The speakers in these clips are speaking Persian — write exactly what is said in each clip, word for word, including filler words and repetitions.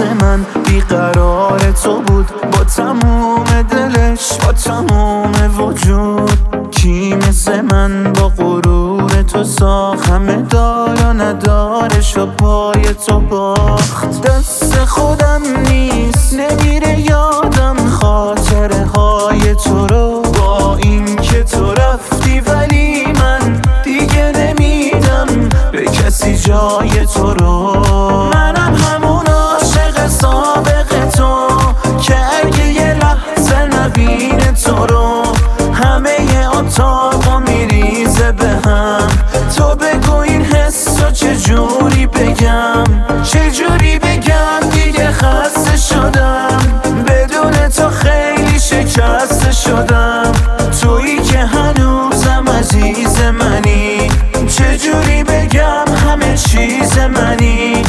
واسه من بیقرار تو بود، با تموم دلش با تموم وجود. کی مثل من با غرور تو ساخت، همه دار و ندارش و پای تو باخت. دست خودم نیست نمیره یادم خاطره های تو رو، با این که تو رفتی ولی من دیگه نمیدم به کسی جای تو رو. منم همون عاشق سابق تو که اگه یه لحظه نبینه تو رو همه اتاقا میریزه به هم. تو بگو این حسو چجوری بگم، چجوری بگم دیگه خسته شدم، بدون تو خیلی شکسته شدم. تویی که هنوزم عزیز منی، چجوری بگم همه چیز منی.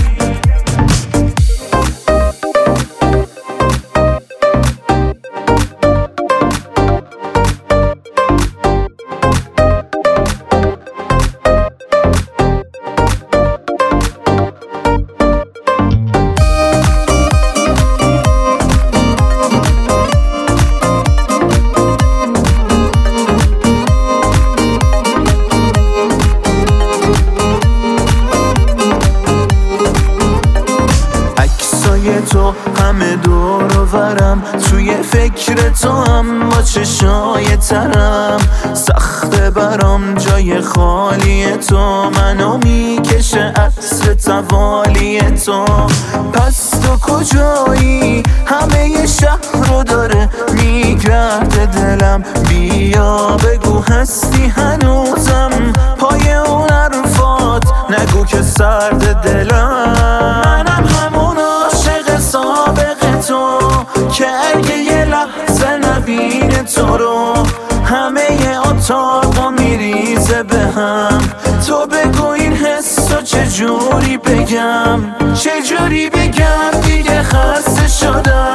تو همه دور و برم، توی فکر تو هم با چشای ترم. سخته برام جای خالی تو، منو میکشه عطر توالی تو. پس تو کجایی؟ همه شهر رو داره میگرده دلم. بیا بگو هستی هنوزم پای اون حرفات، نگو که سرد دلم. منم همون عاشق سابق تو که اگه یه لحظه نبینه تو رو همه اتاقا میریزه به هم. تو بگو این حسو چجوری بگم، چجوری بگم دیگه خسته شدم،